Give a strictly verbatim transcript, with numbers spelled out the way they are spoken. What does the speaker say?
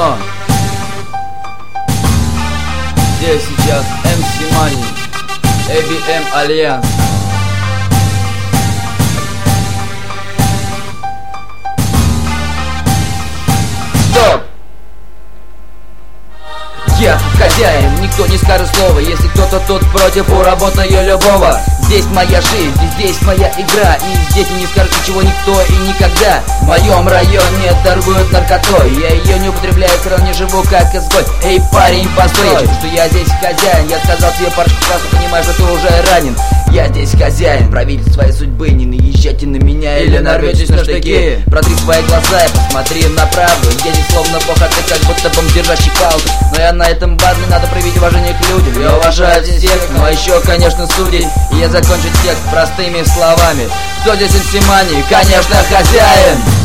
но здесь сейчас эм си Money, эй би эм Альянс. Стоп! Я тут хозяин, никто не скажет слова. Если кто-то тут против, уработаю любого. Здесь моя жизнь, здесь моя игра, и здесь не скажет ничего никто и никогда. В моем районе торгуют наркотой, я ее не употребляю, все равно не живу как изгой. Эй, парень, постой, что я здесь хозяин. Я сказал тебе парочку раз, понимаешь, что ты уже ранен. Я здесь хозяин, правитель своей судьбы. Не наезжайте на меня или нарветесь на штыки. Протри свои глаза и посмотри на правду. Я здесь словно бог, а ты как будто бомбдержащий палку. Но я на этом базме, надо проявить уважение к людям. Я уважаю всех, но еще, конечно, судей. И я закончу текст простыми словами. Кто здесь эм си Money? Конечно, хозяин!